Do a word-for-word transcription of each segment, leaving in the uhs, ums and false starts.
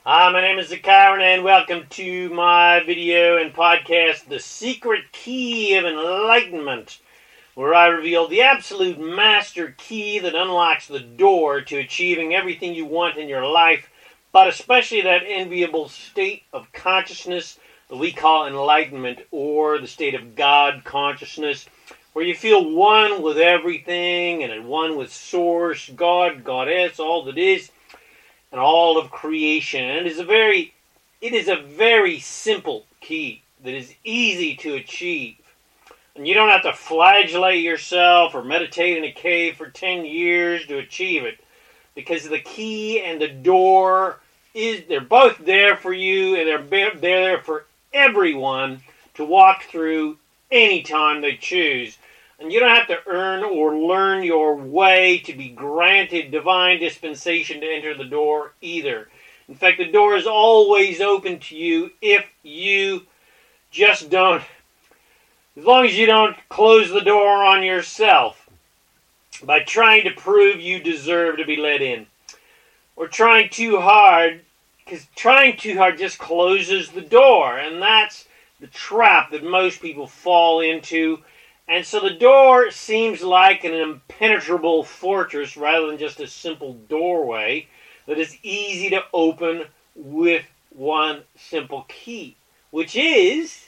Hi, my name is Zakaran, and welcome to my video and podcast, The Secret Key of Enlightenment, where I reveal the absolute master key that unlocks the door to achieving everything you want in your life, but especially that enviable state of consciousness that we call enlightenment, or the state of God consciousness, where you feel one with everything and at one with Source, God, Goddess, all that is, and all of creation. And it is a very, it is a very simple key that is easy to achieve. And you don't have to flagellate yourself or meditate in a cave for ten years to achieve it. Because the key and the door, is they're both there for you, and they're, they're there for everyone to walk through anytime they choose. And you don't have to earn or learn your way to be granted divine dispensation to enter the door either. In fact, the door is always open to you if you just don't, as long as you don't close the door on yourself by trying to prove you deserve to be let in. Or trying too hard, because trying too hard just closes the door, and that's the trap that most people fall into. And so the door seems like an impenetrable fortress rather than just a simple doorway that is easy to open with one simple key, which is,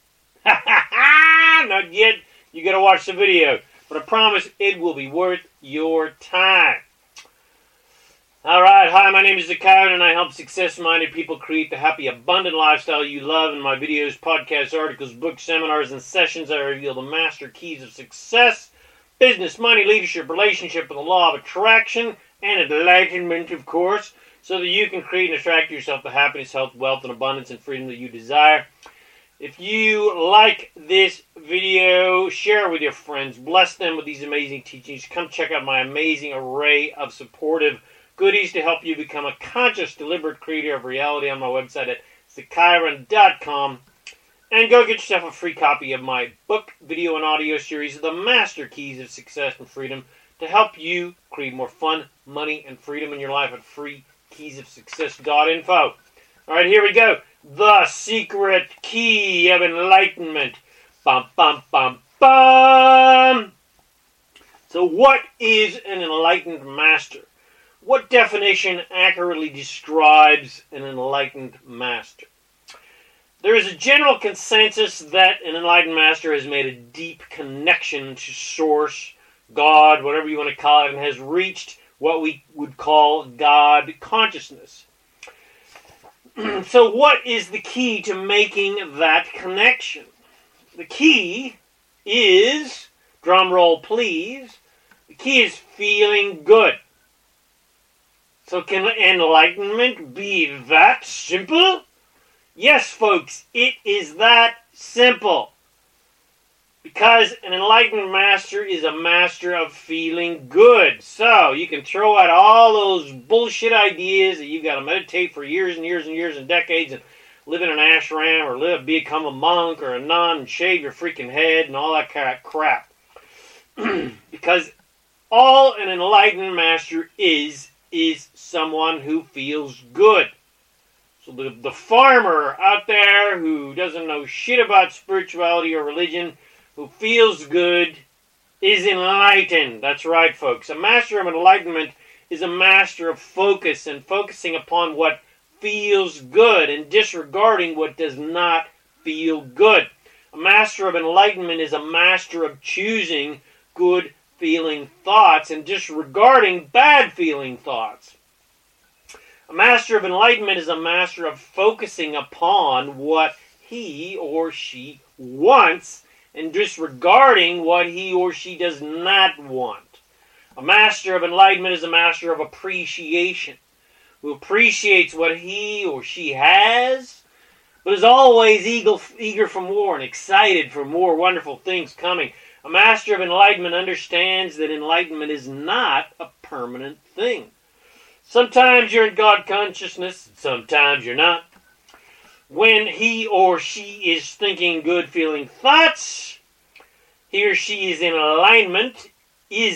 not yet, you got to watch the video, but I promise it will be worth your time. Alright, hi, my name is Zakaran, and I help success-minded people create the happy, abundant lifestyle you love. In my videos, podcasts, articles, books, seminars, and sessions, I reveal the master keys of success, business, money, leadership, relationship, and the law of attraction, and enlightenment, of course, so that you can create and attract to yourself the happiness, health, wealth, and abundance and freedom that you desire. If you like this video, share it with your friends, bless them with these amazing teachings. Come check out my amazing array of supportive goodies to help you become a conscious, deliberate creator of reality on my website at zakaran dot com. And go get yourself a free copy of my book, video, and audio series, The Master Keys of Success and Freedom, to help you create more fun, money, and freedom in your life at free keys of success dot info. All right, here we go. The Secret Key of Enlightenment. Bum, bum, bum, bum. So what is an enlightened master? What definition accurately describes an enlightened master? There is a general consensus that an enlightened master has made a deep connection to Source, God, whatever you want to call it, and has reached what we would call God consciousness. So what is the key to making that connection? The key is, drum roll please, the key is feeling good. So can enlightenment be that simple? Yes, folks, it is that simple. Because an enlightened master is a master of feeling good. So you can throw out all those bullshit ideas that you've got to meditate for years and years and years and decades and live in an ashram or live, become a monk or a nun and shave your freaking head and all that kind of crap. Because all an enlightened master is is someone who feels good. So the, the farmer out there who doesn't know shit about spirituality or religion, who feels good, is enlightened. That's right, folks. A master of enlightenment is a master of focus and focusing upon what feels good and disregarding what does not feel good. A master of enlightenment is a master of choosing good feeling thoughts and disregarding bad feeling thoughts. A master of enlightenment is a master of focusing upon what he or she wants and disregarding what he or she does not want. A master of enlightenment is a master of appreciation, who appreciates what he or she has, but is always eager, eager for more and excited for more wonderful things coming. A master of enlightenment understands that enlightenment is not a permanent thing. Sometimes you're in God consciousness, sometimes you're not. When he or she is thinking good feeling thoughts, he or she is in alignment, is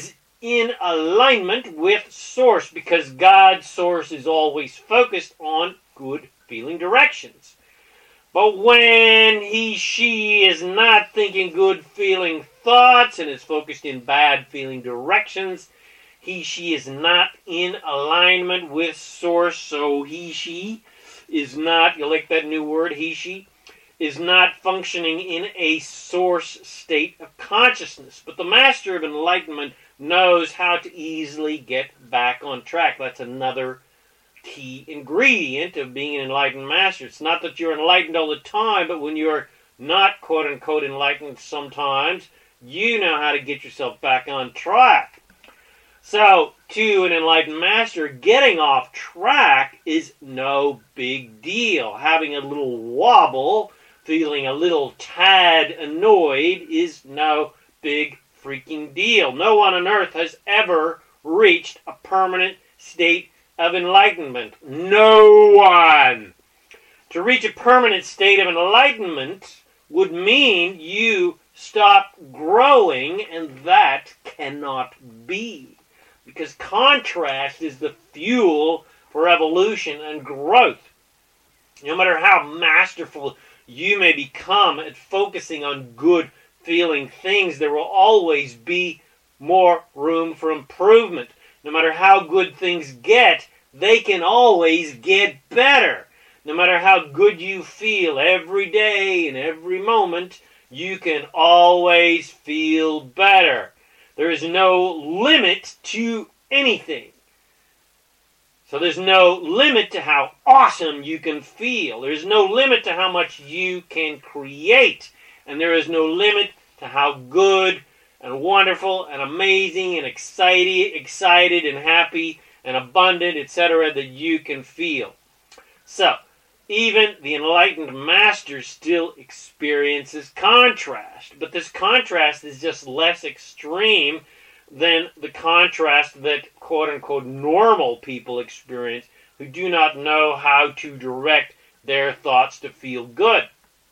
in alignment with Source, because God's Source is always focused on good feeling directions. But when he, she is not thinking good feeling thoughts and is focused in bad feeling directions, he, she is not in alignment with Source. So he, she is not, you like that new word, he, she, is not functioning in a Source state of consciousness. But the Master of Enlightenment knows how to easily get back on track. That's another key ingredient of being an enlightened master. It's not that you're enlightened all the time, but when you're not quote-unquote enlightened sometimes, you know how to get yourself back on track. So, to an enlightened master, getting off track is no big deal. Having a little wobble, feeling a little tad annoyed is no big freaking deal. No one on earth has ever reached a permanent state of enlightenment. No one. To reach a permanent state of enlightenment would mean you stop growing, and that cannot be. Because contrast is the fuel for evolution and growth. No matter how masterful you may become at focusing on good feeling things, there will always be more room for improvement. No matter how good things get, they can always get better. No matter how good you feel every day and every moment, you can always feel better. There is no limit to anything. So there's no limit to how awesome you can feel. There's no limit to how much you can create. And there is no limit to how good and wonderful and amazing and excited, excited and happy and abundant, et cetera, that you can feel. So, even the enlightened master still experiences contrast. But this contrast is just less extreme than the contrast that quote-unquote normal people experience who do not know how to direct their thoughts to feel good.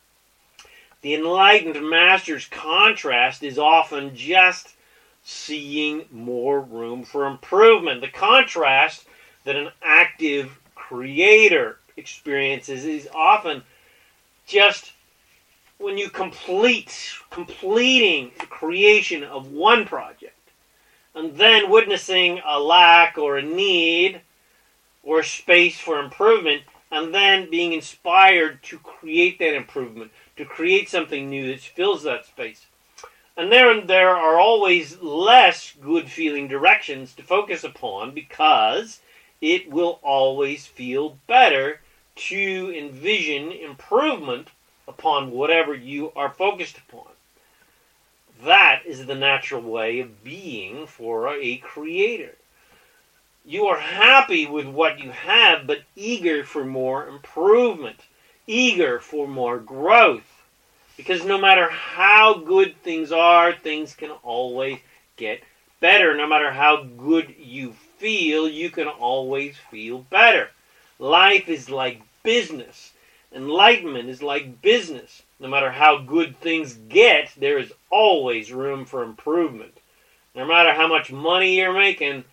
The enlightened master's contrast is often just seeing more room for improvement. The contrast that an active creator experiences is often just when you complete, completing the creation of one project, and then witnessing a lack or a need or space for improvement, and then being inspired to create that improvement, to create something new that fills that space. And there and there are always less good-feeling directions to focus upon, because it will always feel better to envision improvement upon whatever you are focused upon. That is the natural way of being for a creator. You are happy with what you have, but eager for more improvement, eager for more growth. Because no matter how good things are, things can always get better. No matter how good you feel, you can always feel better. Life is like business. Enlightenment is like business. No matter how good things get, there is always room for improvement. No matter how much money you're making,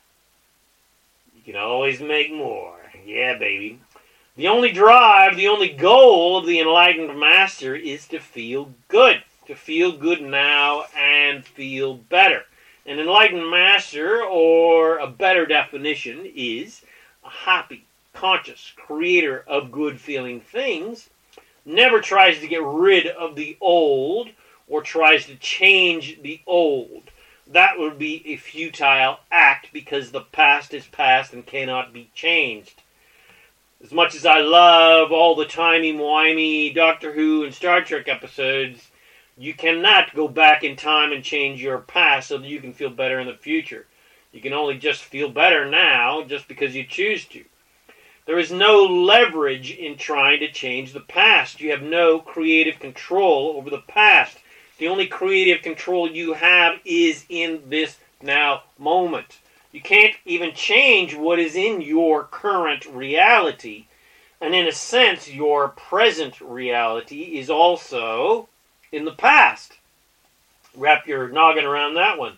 you can always make more. Yeah, baby. The only drive, the only goal of the enlightened master is to feel good. To feel good now and feel better. An enlightened master, or a better definition, is a happy, conscious creator of good-feeling things, never tries to get rid of the old or tries to change the old. That would be a futile act, because the past is past and cannot be changed. As much as I love all the timey-wimey Doctor Who and Star Trek episodes, you cannot go back in time and change your past so that you can feel better in the future. You can only just feel better now just because you choose to. There is no leverage in trying to change the past. You have no creative control over the past. The only creative control you have is in this now moment. You can't even change what is in your current reality. And in a sense, your present reality is also in the past. Wrap your noggin around that one.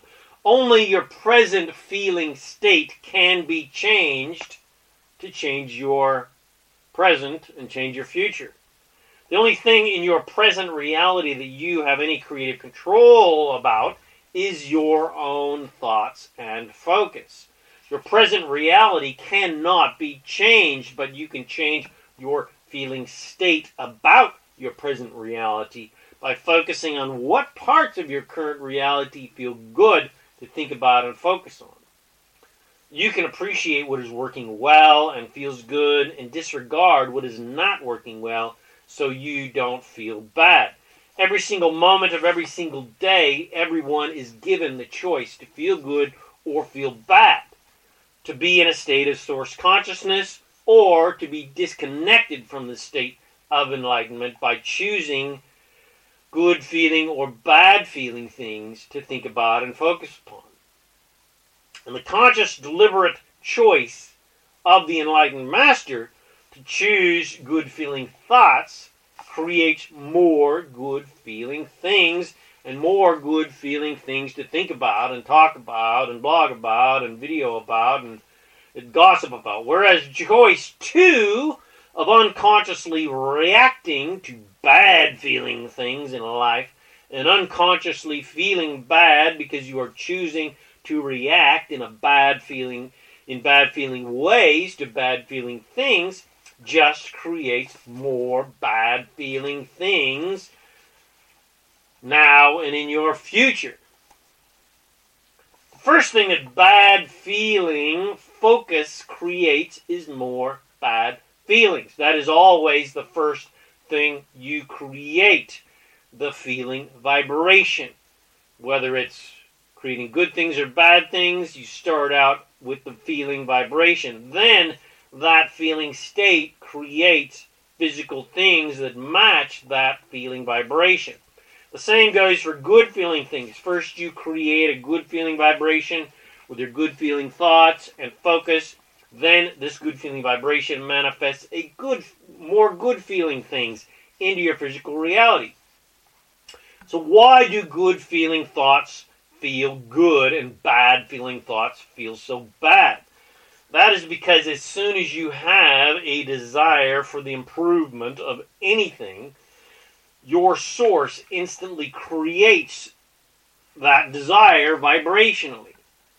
Only your present feeling state can be changed to change your present and change your future. The only thing in your present reality that you have any creative control about is your own thoughts and focus. Your present reality cannot be changed, but you can change your feeling state about your present reality by focusing on what parts of your current reality feel good to think about and focus on. You can appreciate what is working well and feels good and disregard what is not working well so you don't feel bad. Every single moment of every single day, everyone is given the choice to feel good or feel bad, to be in a state of source consciousness or to be disconnected from the state of enlightenment by choosing good feeling or bad feeling things to think about and focus upon. And the conscious, deliberate choice of the enlightened master to choose good feeling thoughts creates more good feeling things and more good feeling things to think about and talk about and blog about and video about and, and gossip about. Whereas choice two of unconsciously reacting to bad feeling things in life and unconsciously feeling bad because you are choosing to react in a bad feeling, in bad feeling ways to bad feeling things, just creates more bad feeling things now and in your future. The first thing that bad feeling focus creates is more bad feelings. That is always the first thing you create, the feeling vibration. Whether it's creating good things or bad things, you start out with the feeling vibration. Then that feeling state creates physical things that match that feeling vibration. The same goes for good feeling things. First you create a good feeling vibration with your good feeling thoughts and focus. Then this good feeling vibration manifests a good, more good feeling things into your physical reality. So why do good feeling thoughts feel good and bad feeling thoughts feel so bad? That is because as soon as you have a desire for the improvement of anything, your source instantly creates that desire vibrationally.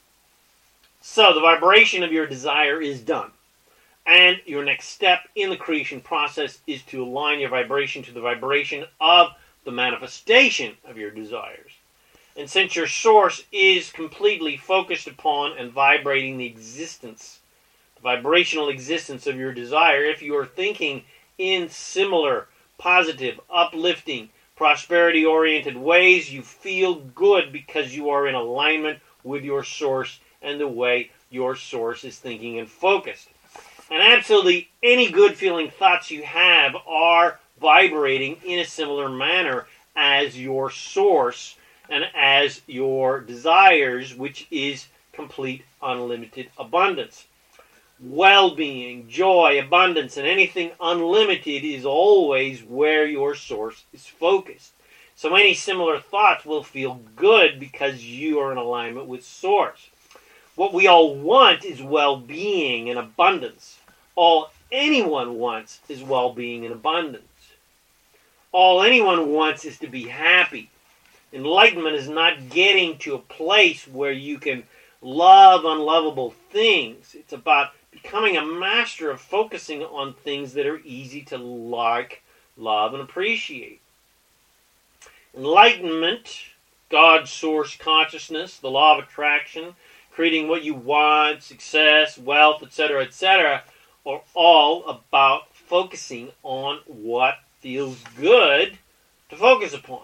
So the vibration of your desire is done. And your next step in the creation process is to align your vibration to the vibration of the manifestation of your desires. And since your source is completely focused upon and vibrating the existence, the vibrational existence of your desire, if you are thinking in similar, positive, uplifting, prosperity-oriented ways, you feel good because you are in alignment with your source and the way your source is thinking and focused. And absolutely any good feeling thoughts you have are vibrating in a similar manner as your source and as your desires, which is complete unlimited abundance. Well-being, joy, abundance, and anything unlimited is always where your source is focused. So any similar thoughts will feel good because you are in alignment with source. What we all want is well-being and abundance. All anyone wants is well-being and abundance. All anyone wants is to be happy. Enlightenment is not getting to a place where you can love unlovable things. It's about becoming a master of focusing on things that are easy to like, love, and appreciate. Enlightenment, God's source consciousness, the law of attraction, creating what you want, success, wealth, et cetera, et cetera, are all about focusing on what feels good to focus upon.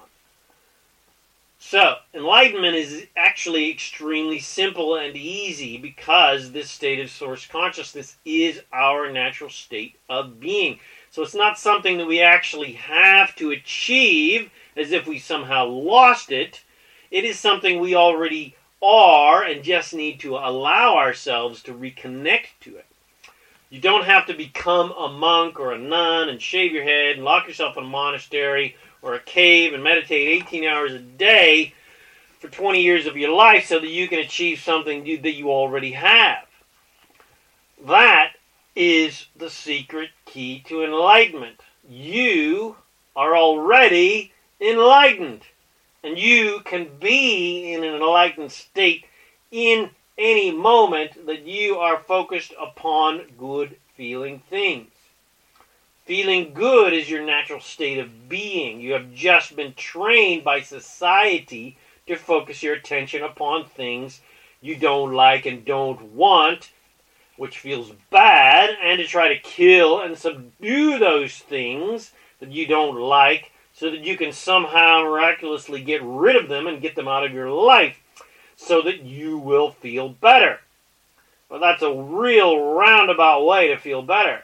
So, enlightenment is actually extremely simple and easy because this state of source consciousness is our natural state of being. So it's not something that we actually have to achieve as if we somehow lost it. It is something we already are and just need to allow ourselves to reconnect to it. You don't have to become a monk or a nun and shave your head and lock yourself in a monastery or a cave and meditate eighteen hours a day for twenty years of your life so that you can achieve something you, that you already have. That is the secret key to enlightenment. You are already enlightened. And you can be in an enlightened state in any moment that you are focused upon good feeling things. Feeling good is your natural state of being. You have just been trained by society to focus your attention upon things you don't like and don't want, which feels bad, and to try to kill and subdue those things that you don't like so that you can somehow miraculously get rid of them and get them out of your life so that you will feel better. Well, that's a real roundabout way to feel better.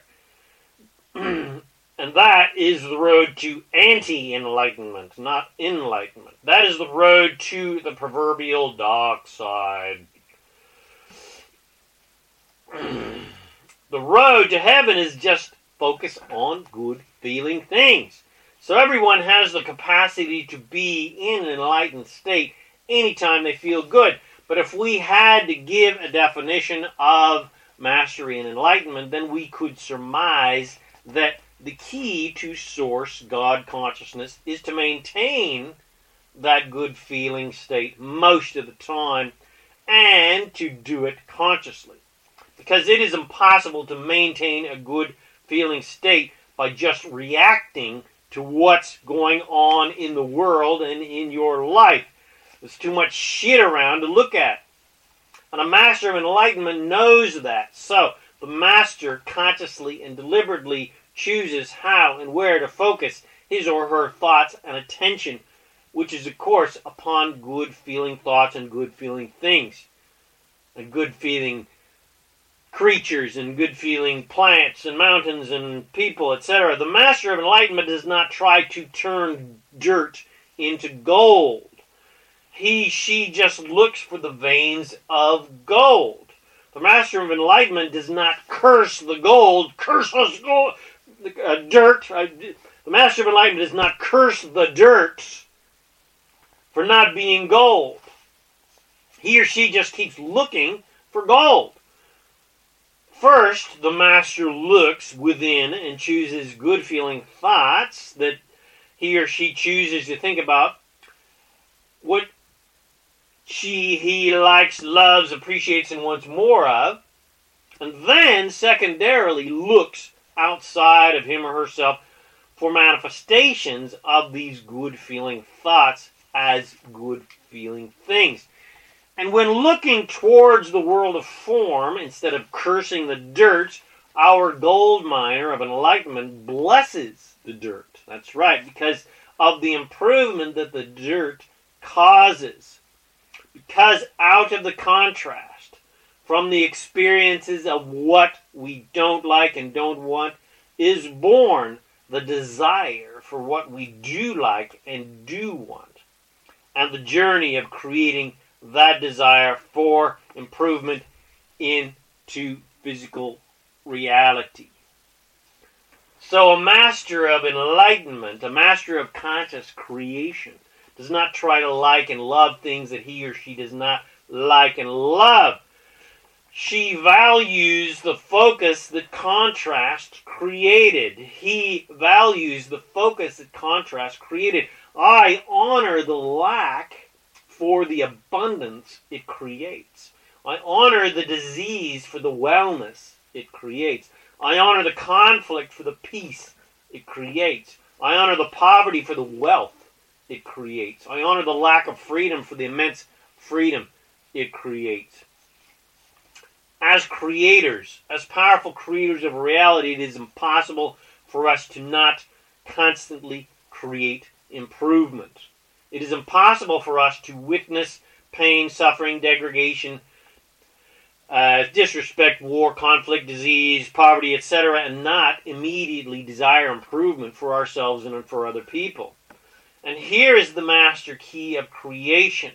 And that is the road to anti-enlightenment, not enlightenment. That is the road to the proverbial dark side. The road to heaven is just focus on good feeling things. So everyone has the capacity to be in an enlightened state anytime they feel good. But if we had to give a definition of mastery and enlightenment, then we could surmise that the key to source God consciousness is to maintain that good feeling state most of the time and to do it consciously. Because it is impossible to maintain a good feeling state by just reacting to what's going on in the world and in your life. There's too much shit around to look at. And a master of enlightenment knows that. So the master consciously and deliberately chooses how and where to focus his or her thoughts and attention, which is, of course, upon good feeling thoughts and good feeling things, and good feeling creatures and good feeling plants and mountains and people, et cetera. The master of enlightenment does not try to turn dirt into gold. He, she just looks for the veins of gold. The master of enlightenment does not curse the gold, curse us gold, uh, dirt. Uh, the master of enlightenment does not curse the dirt for not being gold. He or she just keeps looking for gold. First, the master looks within and chooses good-feeling thoughts that he or she chooses to think about, what she, he likes, loves, appreciates, and wants more of, and then secondarily looks outside of him or herself for manifestations of these good-feeling thoughts as good-feeling things. And when looking towards the world of form, instead of cursing the dirt, our gold miner of enlightenment blesses the dirt. That's right, because of the improvement that the dirt causes. Because out of the contrast from the experiences of what we don't like and don't want is born the desire for what we do like and do want. And the journey of creating that desire for improvement into physical reality. So a master of enlightenment, a master of conscious creation, does not try to like and love things that he or she does not like and love. She values the focus that contrast created. He values the focus that contrast created. I honor the lack for the abundance it creates. I honor the disease for the wellness it creates. I honor the conflict for the peace it creates. I honor the poverty for the wealth it creates. I honor the lack of freedom for the immense freedom it creates. As creators, as powerful creators of reality, it is impossible for us to not constantly create improvement. It is impossible for us to witness pain, suffering, degradation, uh, disrespect, war, conflict, disease, poverty, et cetera, and not immediately desire improvement for ourselves and for other people. And here is the master key of creation.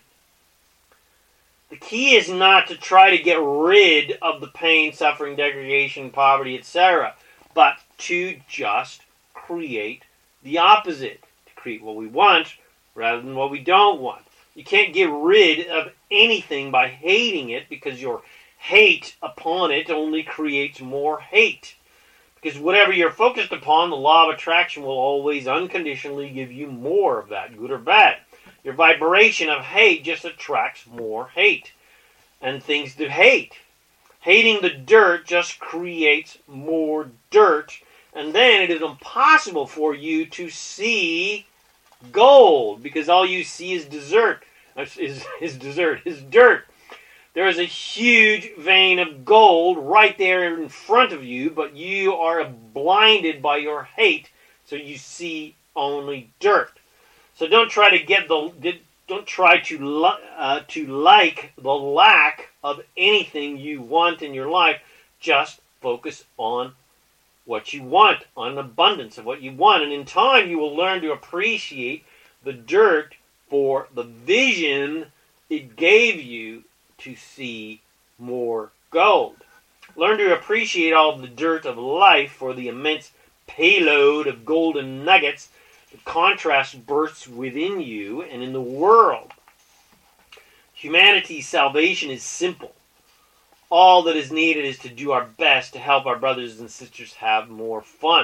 The key is not to try to get rid of the pain, suffering, degradation, poverty, et cetera, but to just create the opposite. To create what we want rather than what we don't want. You can't get rid of anything by hating it, because your hate upon it only creates more hate. Because whatever you're focused upon, the law of attraction will always unconditionally give you more of that, good or bad. Your vibration of hate just attracts more hate and things to hate. Hating the dirt just creates more dirt, and then it is impossible for you to see gold, because all you see is desert, is, is desert, is dirt. There is a huge vein of gold right there in front of you, but you are blinded by your hate, so you see only dirt. So don't try to get the don't try to uh, to like the lack of anything you want in your life. Just focus on what you want, on abundance of what you want, and in time you will learn to appreciate the dirt for the vision it gave you to see more gold. Learn to appreciate all the dirt of life for the immense payload of golden nuggets. The contrast bursts within you and in the world. Humanity's salvation is simple. All that is needed is to do our best to help our brothers and sisters have more fun.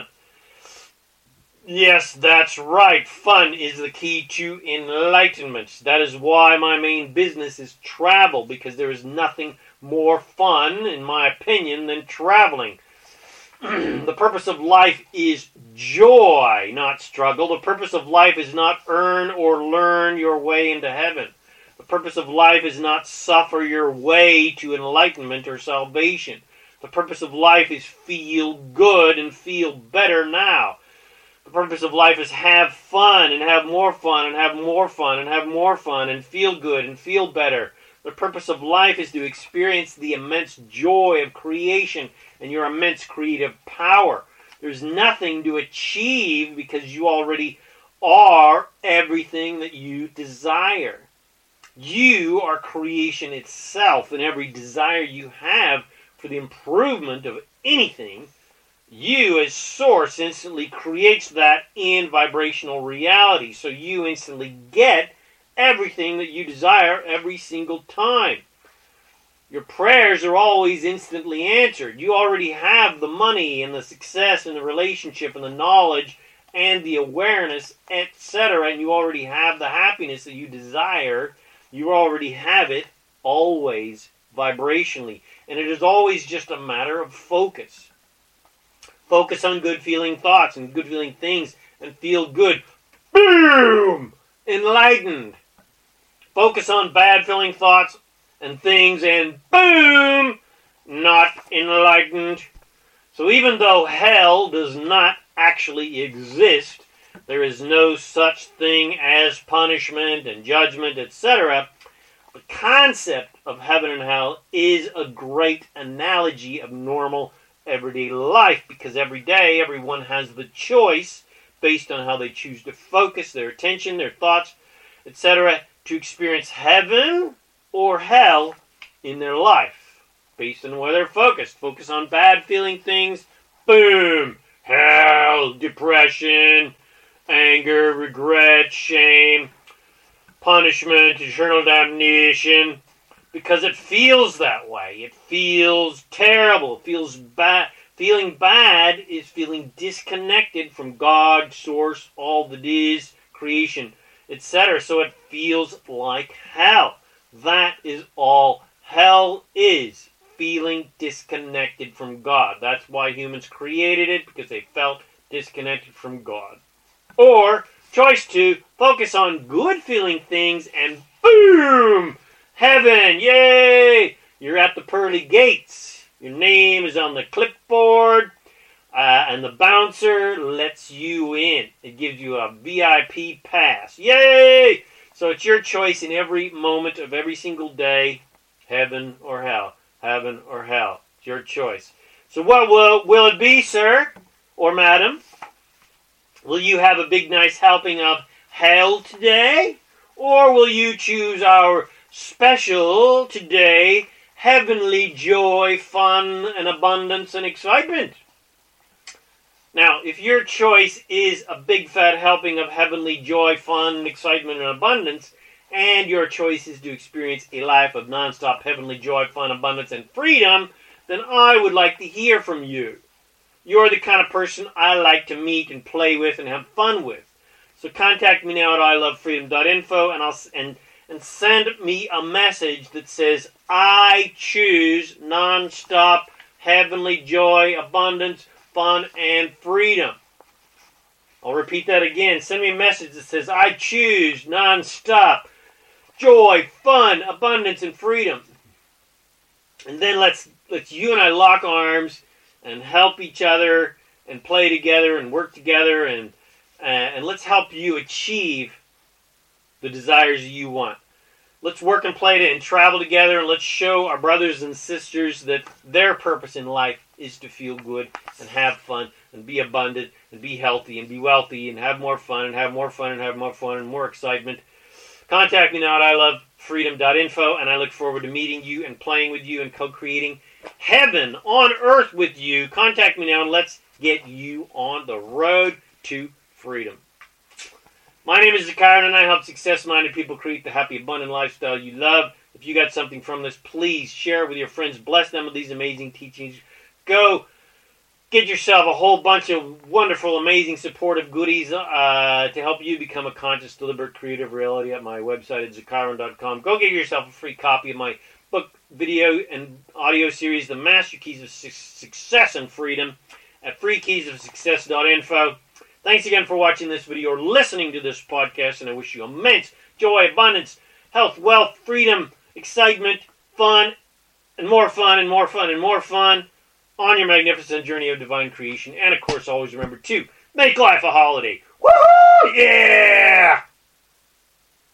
Yes, that's right. Fun is the key to enlightenment. That is why my main business is travel, because there is nothing more fun, in my opinion, than traveling. The purpose of life is joy, not struggle. The purpose of life is not earn or learn your way into heaven. The purpose of life is not suffer your way to enlightenment or salvation. The purpose of life is feel good and feel better now. The purpose of life is have fun and have more fun and have more fun and have more fun and feel good and feel better. The purpose of life is to experience the immense joy of creation and your immense creative power. There's nothing to achieve, because you already are everything that you desire. You are creation itself, and every desire you have for the improvement of anything, you as source instantly creates that in vibrational reality. So you instantly get everything that you desire every single time. Your prayers are always instantly answered. You already have the money and the success and the relationship and the knowledge and the awareness, et cetera. And you already have the happiness that you desire. You already have it always vibrationally. And it is always just a matter of focus. Focus on good feeling thoughts and good feeling things and feel good. Boom! Enlightened. Focus on bad feeling thoughts and things and boom! Not enlightened. So even though hell does not actually exist, there is no such thing as punishment and judgment, et cetera. The concept of heaven and hell is a great analogy of normal everyday life, because every day everyone has the choice, based on how they choose to focus their attention, their thoughts, et cetera, to experience heaven or hell in their life, based on where they're focused. Focus on bad feeling things, boom, hell, depression, anger, regret, shame, punishment, eternal damnation, because it feels that way. It feels terrible. It feels bad. Feeling bad is feeling disconnected from God, source, all that is, creation, et cetera. So it feels like hell. That is all hell is. Feeling disconnected from God. That's why humans created it, because they felt disconnected from God. Or, choice two, focus on good feeling things and boom! Heaven! Yay! You're at the pearly gates. Your name is on the clipboard, uh, and the bouncer lets you in. It gives you a V I P pass. Yay! So it's your choice in every moment of every single day, heaven or hell. Heaven or hell. It's your choice. So what will, will it be, sir or madam? Will you have a big, nice helping of hell today? Or will you choose our special today, heavenly joy, fun, and abundance and excitement? Now, if your choice is a big, fat helping of heavenly joy, fun, excitement, and abundance, and your choice is to experience a life of nonstop heavenly joy, fun, abundance, and freedom, then I would like to hear from you. You're the kind of person I like to meet and play with and have fun with. So contact me now at I love freedom dot info and I'll and and send me a message that says I choose nonstop heavenly joy, abundance, fun, and freedom. I'll repeat that again. Send me a message that says I choose nonstop joy, fun, abundance, and freedom. And then let's let's you and I lock arms and help each other and play together and work together and uh, and let's help you achieve the desires you want. Let's work and play to, and travel together, and let's show our brothers and sisters that their purpose in life is to feel good and have fun and be abundant and be healthy and be wealthy and have more fun and have more fun and have more fun and more excitement. Contact me now at I love freedom dot info, and I look forward to meeting you and playing with you and co-creating heaven on earth with you. Contact me now and let's get you on the road to freedom. My name is Zakaria, and I help success-minded people create the happy, abundant lifestyle you love. If you got something from this, please share it with your friends. Bless them with these amazing teachings. Go get yourself a whole bunch of wonderful, amazing, supportive goodies uh, to help you become a conscious, deliberate, creative reality at my website at zakaria dot com. Go get yourself a free copy of my book, video, and audio series, The Master Keys of Su- Success and Freedom, at free keys of success dot info. Thanks again for watching this video or listening to this podcast, and I wish you immense joy, abundance, health, wealth, freedom, excitement, fun, and more fun, and more fun, and more fun on your magnificent journey of divine creation. And, of course, always remember to make life a holiday. Woo! Yeah!